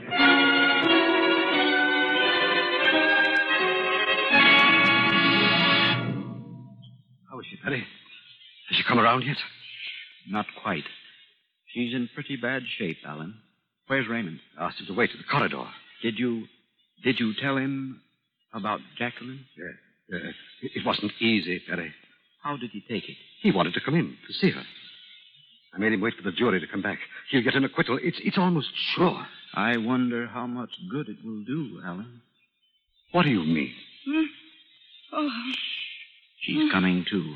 How is she, Betty? Has she come around yet? Not quite. She's in pretty bad shape, Alan. Where's Raymond? Asked him to wait in the corridor. Did you tell him about Jacqueline? Yes. It wasn't easy, Betty. How did he take it? He wanted to come in to see her. I made him wait for the jury to come back. He'll get an acquittal. It's almost sure. I wonder how much good it will do, Alan. What do you mean? Oh. She's coming too.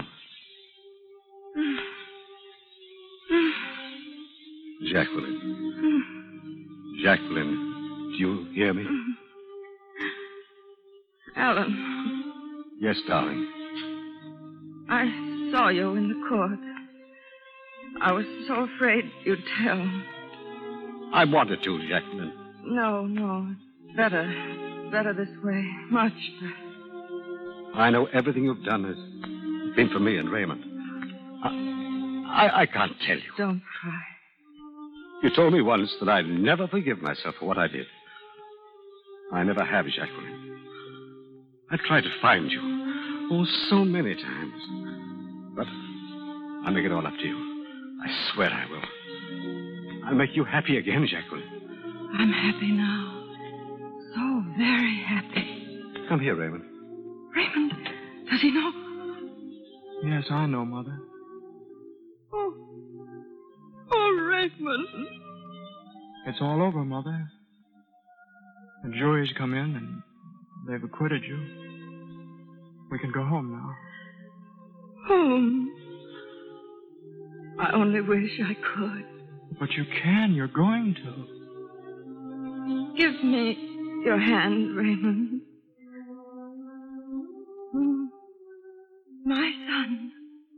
Jacqueline, do you hear me? Alan. Yes, darling. I saw you in the court. I was so afraid you'd tell. I wanted to, Jacqueline. No. It's better. It's better this way. Much better. I know everything you've done has been for me and Raymond. I can't tell you. Don't cry. You told me once that I'd never forgive myself for what I did. I never have, Jacqueline. I tried to find you. Oh, so many times. But I'll make it all up to you. I swear I will. I'll make you happy again, Jacqueline. I'm happy now. So very happy. Come here, Raymond. Raymond, does he know? Yes, I know, Mother. Oh, Raymond. It's all over, Mother. The jury's come in and they've acquitted you. We can go home now. Home? I only wish I could. But you can. You're going to. Give me your hand, Raymond. My son.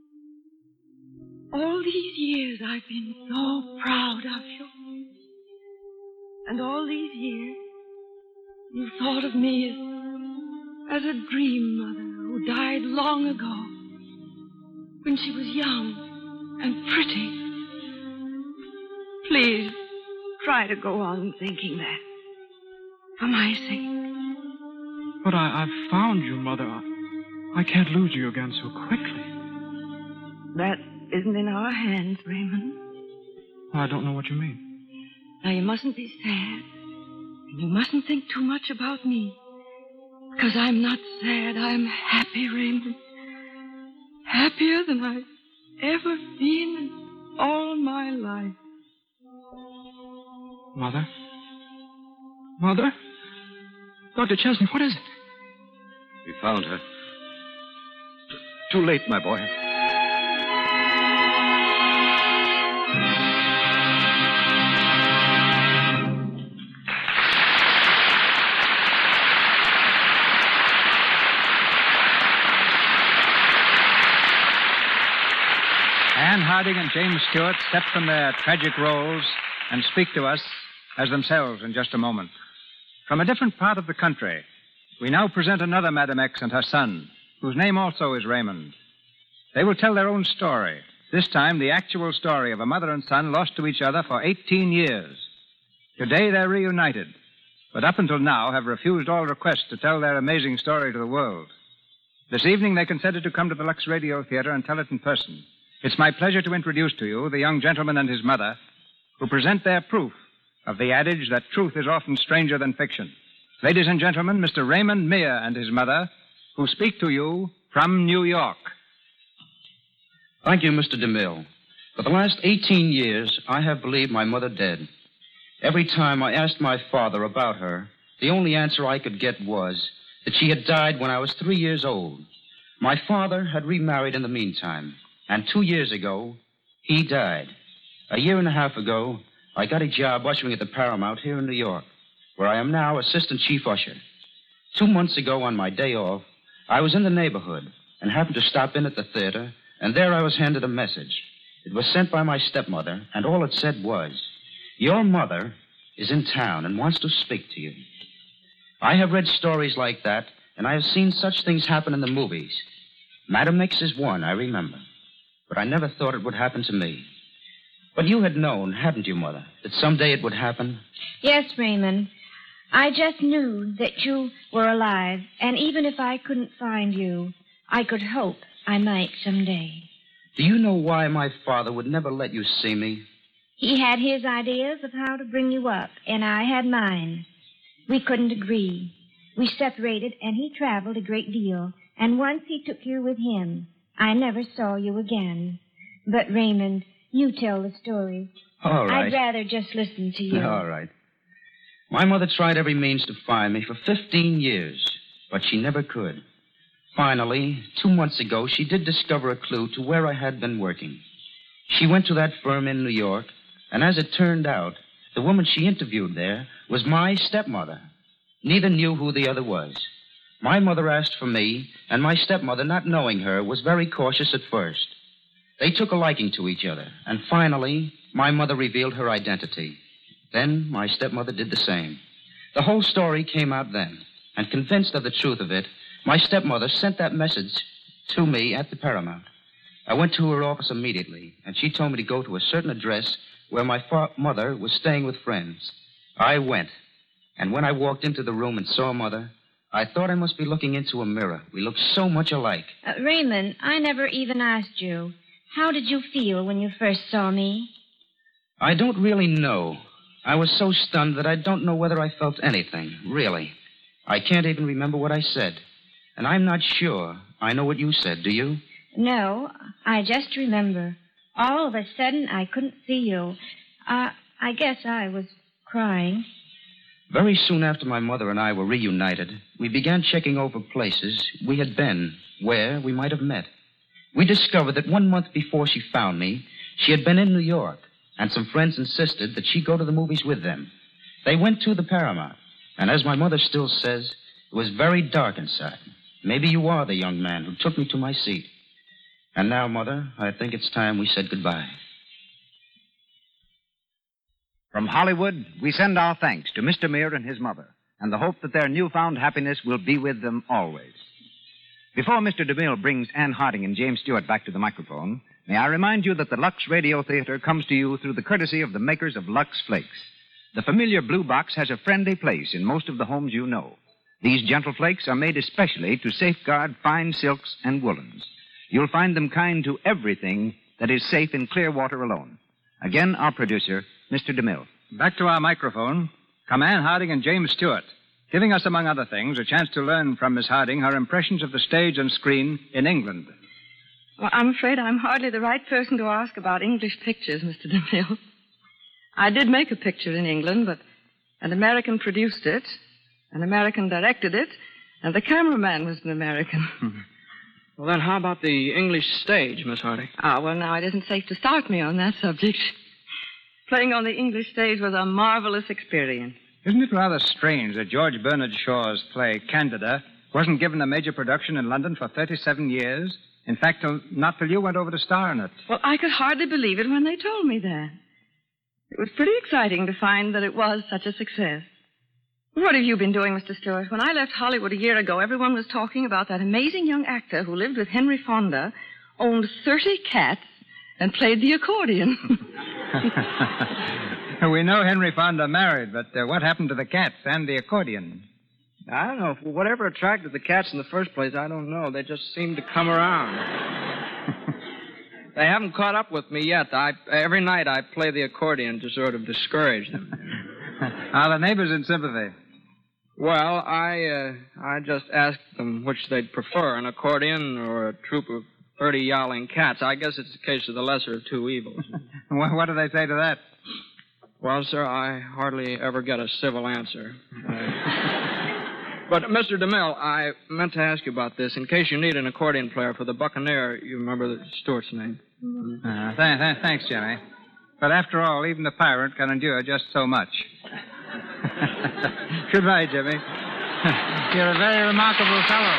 All these years I've been so proud of you. And all these years you thought of me as a dream mother who died long ago when she was young and pretty. Please try to go on thinking that. For my sake. But I've found you, Mother. I can't lose you again so quickly. That isn't in our hands, Raymond. I don't know what you mean. Now, you mustn't be sad. And you mustn't think too much about me. Because I'm not sad. I'm happy, Raymond. Happier than I've ever been in all my life. Mother? Mother? Dr. Chesney, what is it? We found her. Too late, my boy. Anne Harding and James Stewart step from their tragic roles and speak to us as themselves in just a moment. From a different part of the country, we now present another Madam X and her son, whose name also is Raymond. They will tell their own story, this time the actual story of a mother and son lost to each other for 18 years. Today they're reunited, but up until now have refused all requests to tell their amazing story to the world. This evening they consented to come to the Lux Radio Theater and tell it in person. It's my pleasure to introduce to you the young gentleman and his mother, who present their proof of the adage that truth is often stranger than fiction. Ladies and gentlemen, Mr. Raymond Meir and his mother, who speak to you from New York. Thank you, Mr. DeMille. For the last 18 years, I have believed my mother dead. Every time I asked my father about her, the only answer I could get was that she had died when I was 3 years old. My father had remarried in the meantime, and 2 years ago, he died. A year and a half ago, I got a job ushering at the Paramount here in New York, where I am now assistant chief usher. 2 months ago, on my day off, I was in the neighborhood and happened to stop in at the theater, and there I was handed a message. It was sent by my stepmother, and all it said was, "Your mother is in town and wants to speak to you." I have read stories like that, and I have seen such things happen in the movies. Madam X is one, I remember. But I never thought it would happen to me. But you had known, hadn't you, Mother, that someday it would happen? Yes, Raymond. I just knew that you were alive, and even if I couldn't find you, I could hope I might someday. Do you know why my father would never let you see me? He had his ideas of how to bring you up, and I had mine. We couldn't agree. We separated, and he traveled a great deal, and once he took you with him. I never saw you again. But, Raymond, you tell the story. All right. I'd rather just listen to you. All right. My mother tried every means to find me for 15 years, but she never could. Finally, 2 months ago, she did discover a clue to where I had been working. She went to that firm in New York, and as it turned out, the woman she interviewed there was my stepmother. Neither knew who the other was. My mother asked for me, and my stepmother, not knowing her, was very cautious at first. They took a liking to each other, and finally, my mother revealed her identity. Then my stepmother did the same. The whole story came out then, and convinced of the truth of it, my stepmother sent that message to me at the Paramount. I went to her office immediately, and she told me to go to a certain address where my mother was staying with friends. I went, and when I walked into the room and saw Mother, I thought I must be looking into a mirror. We looked so much alike. Raymond, I never even asked you. How did you feel when you first saw me? I don't really know. I was so stunned that I don't know whether I felt anything, really. I can't even remember what I said. And I'm not sure I know what you said, do you? No, I just remember. All of a sudden, I couldn't see you. I guess I was crying. Very soon after my mother and I were reunited, we began checking over places we had been, where we might have met. We discovered that 1 month before she found me, she had been in New York, and some friends insisted that she go to the movies with them. They went to the Paramount, and as my mother still says, it was very dark inside. Maybe you are the young man who took me to my seat. And now, Mother, I think it's time we said goodbye. From Hollywood, we send our thanks to Mr. Meir and his mother, and the hope that their newfound happiness will be with them always. Before Mr. DeMille brings Ann Harding and James Stewart back to the microphone, may I remind you that the Lux Radio Theater comes to you through the courtesy of the makers of Lux Flakes. The familiar blue box has a friendly place in most of the homes you know. These gentle flakes are made especially to safeguard fine silks and woolens. You'll find them kind to everything that is safe in clear water alone. Again, our producer, Mr. DeMille. Back to our microphone come Ann Harding and James Stewart, giving us, among other things, a chance to learn from Miss Harding her impressions of the stage and screen in England. Well, I'm afraid I'm hardly the right person to ask about English pictures, Mr. DeMille. I did make a picture in England, but an American produced it, an American directed it, and the cameraman was an American. Well, then how about the English stage, Miss Harding? Well, now, it isn't safe to start me on that subject. Playing on the English stage was a marvelous experience. Isn't it rather strange that George Bernard Shaw's play, Candida, wasn't given a major production in London for 37 years? In fact, not till you went over to star in it. Well, I could hardly believe it when they told me that. It was pretty exciting to find that it was such a success. What have you been doing, Mr. Stewart? When I left Hollywood a year ago, everyone was talking about that amazing young actor who lived with Henry Fonda, owned 30 cats, and played the accordion. We know Henry Fonda married, but what happened to the cats and the accordion? I don't know. Whatever attracted the cats in the first place, I don't know. They just seemed to come around. They haven't caught up with me yet. Every night I play the accordion to sort of discourage them. Are the neighbors in sympathy? Well, I just asked them which they'd prefer, an accordion or a troop of 30 yowling cats. I guess it's a case of the lesser of two evils. What do they say to that? Well, sir, I hardly ever get a civil answer. But, Mr. DeMille, I meant to ask you about this. In case you need an accordion player for the Buccaneer, you remember Stewart's name. Thanks, Jimmy. But after all, even the pirate can endure just so much. Goodbye, Jimmy. You're a very remarkable fellow.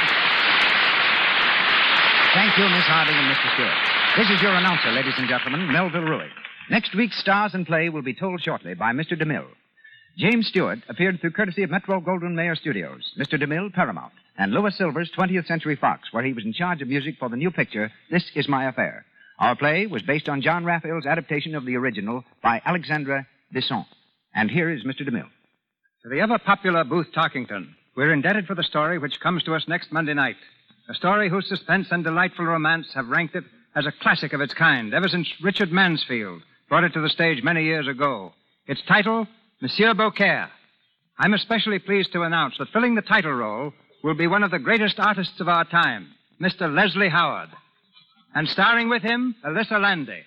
Thank you, Miss Harding and Mr. Stewart. This is your announcer, ladies and gentlemen, Melville Ruick. Next week's Stars and Play will be told shortly by Mr. DeMille. James Stewart appeared through courtesy of Metro-Goldwyn-Mayer Studios, Mr. DeMille, Paramount, and Louis Silvers, 20th Century Fox, where he was in charge of music for the new picture, This Is My Affair. Our play was based on John Raphael's adaptation of the original by Alexandre Besson. And here is Mr. DeMille. To the ever-popular Booth Tarkington, we're indebted for the story which comes to us next Monday night. A story whose suspense and delightful romance have ranked it as a classic of its kind ever since Richard Mansfield brought it to the stage many years ago. Its title, Monsieur Beaucaire. I'm especially pleased to announce that filling the title role will be one of the greatest artists of our time, Mr. Leslie Howard. And starring with him, Alyssa Landy.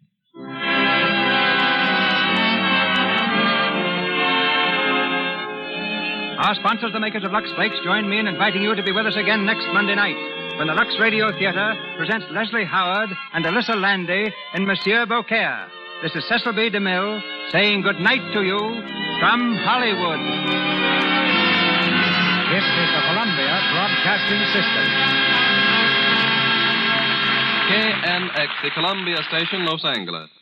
Our sponsors, the makers of Lux Flakes, join me in inviting you to be with us again next Monday night when the Lux Radio Theater presents Leslie Howard and Alyssa Landy in Monsieur Beaucaire. This is Cecil B. DeMille saying good night to you from Hollywood. This is the Columbia Broadcasting System. KNX, the Columbia Station, Los Angeles.